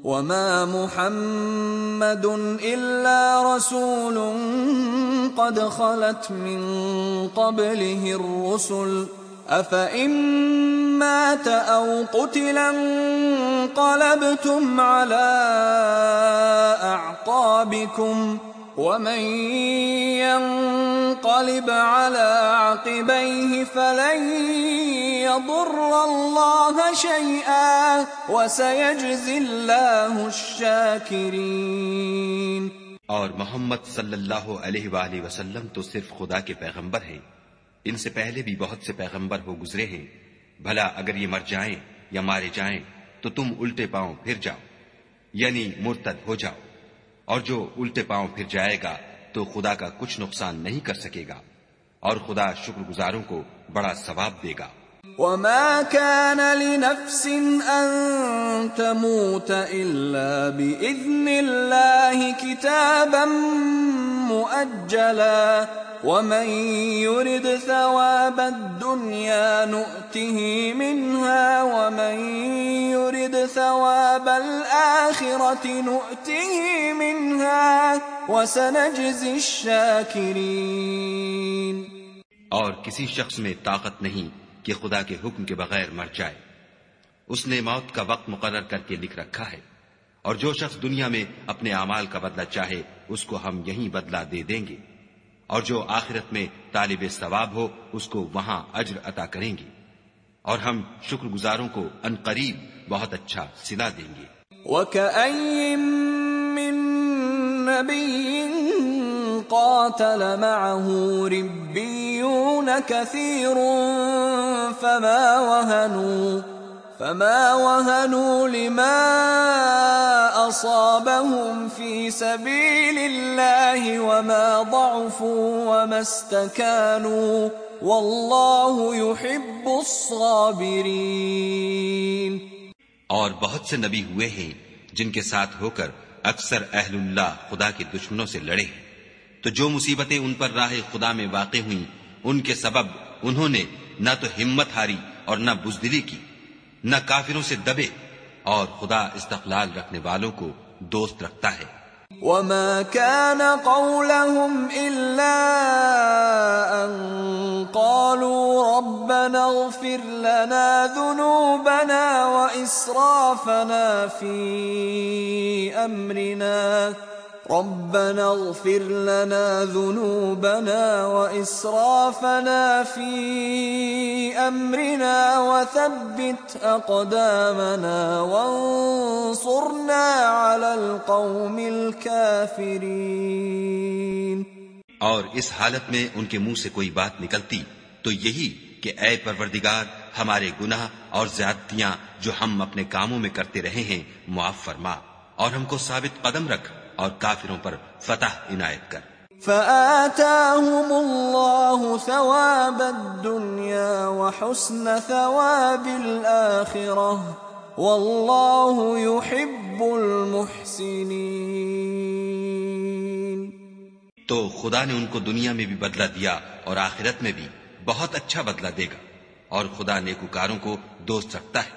وما محمد إلا رسول قد خلت من قبله الرسل أفإن مات أو قتل انقلبتم على أعقابكم ومن ينقلب على عقبيه فلن يضر الله شيئا وسيجزي الله الشاكرين۔ اور محمد صلی اللہ علیہ وآلہ وسلم تو صرف خدا کے پیغمبر ہیں، ان سے پہلے بھی بہت سے پیغمبر ہو گزرے ہیں، بھلا اگر یہ مر جائیں یا مارے جائیں تو تم الٹے پاؤں پھر جاؤ، یعنی مرتد ہو جاؤ، اور جو الٹے پاؤں پھر جائے گا تو خدا کا کچھ نقصان نہیں کر سکے گا، اور خدا شکر گزاروں کو بڑا ثواب دے گا۔ وما كان لنفس أن تموت إلا بإذن الله كتابا مؤجلا ومن يرد ثواب الدنيا نؤته منها ومن يرد ثواب الآخرة نؤته منها وسنجزي الشاكرين۔ اور کسی شخص میں طاقت نہیں کہ خدا کے حکم کے بغیر مر جائے، اس نے موت کا وقت مقرر کر کے لکھ رکھا ہے، اور جو شخص دنیا میں اپنے اعمال کا بدلہ چاہے اس کو ہم یہیں بدلہ دے دیں گے، اور جو آخرت میں طالب ثواب ہو اس کو وہاں اجر عطا کریں گے، اور ہم شکر گزاروں کو عنقریب بہت اچھا صلہ دیں گے۔ وَكَأَيٍّ مِّن نَّبِيٍّ قاتل معه ربيون كثير فما وهنوا لما أصابهم في سبيل الله وما ضعفوا وما استكانوا والله يحب الصابرين۔ اور بہت سے نبی ہوئے ہیں جن کے ساتھ ہو کر اکثر اہل اللہ خدا کے دشمنوں سے لڑے ہیں، تو جو مصیبتیں ان پر راہ خدا میں واقع ہوئیں ان کے سبب انہوں نے نہ تو ہمت ہاری اور نہ بزدلی کی، نہ کافروں سے دبے، اور خدا استقلال رکھنے والوں کو دوست رکھتا ہے۔ وما كان قولهم إلا أن قالوا ربنا اغفر لنا ذنوبنا وإسرافنا في أمرنا ربنا اغفر لنا ذنوبنا وإسرافنا في أمرنا وثبت أقدامنا وانصرنا على القوم الكافرين۔ اور اس حالت میں ان کے منہ سے کوئی بات نکلتی تو یہی کہ اے پروردگار ہمارے گناہ اور زیادتیاں جو ہم اپنے کاموں میں کرتے رہے ہیں معاف فرما، اور ہم کو ثابت قدم رکھ اور کافروں پر فتح عنایت کر۔ فآتاهم الله ثواب الدنيا وحسن ثواب الآخرة والله يحب المحسنين۔ تو خدا نے ان کو دنیا میں بھی بدلہ دیا اور آخرت میں بھی بہت اچھا بدلہ دے گا، اور خدا نیکوکاروں کو دوست رکھتا ہے۔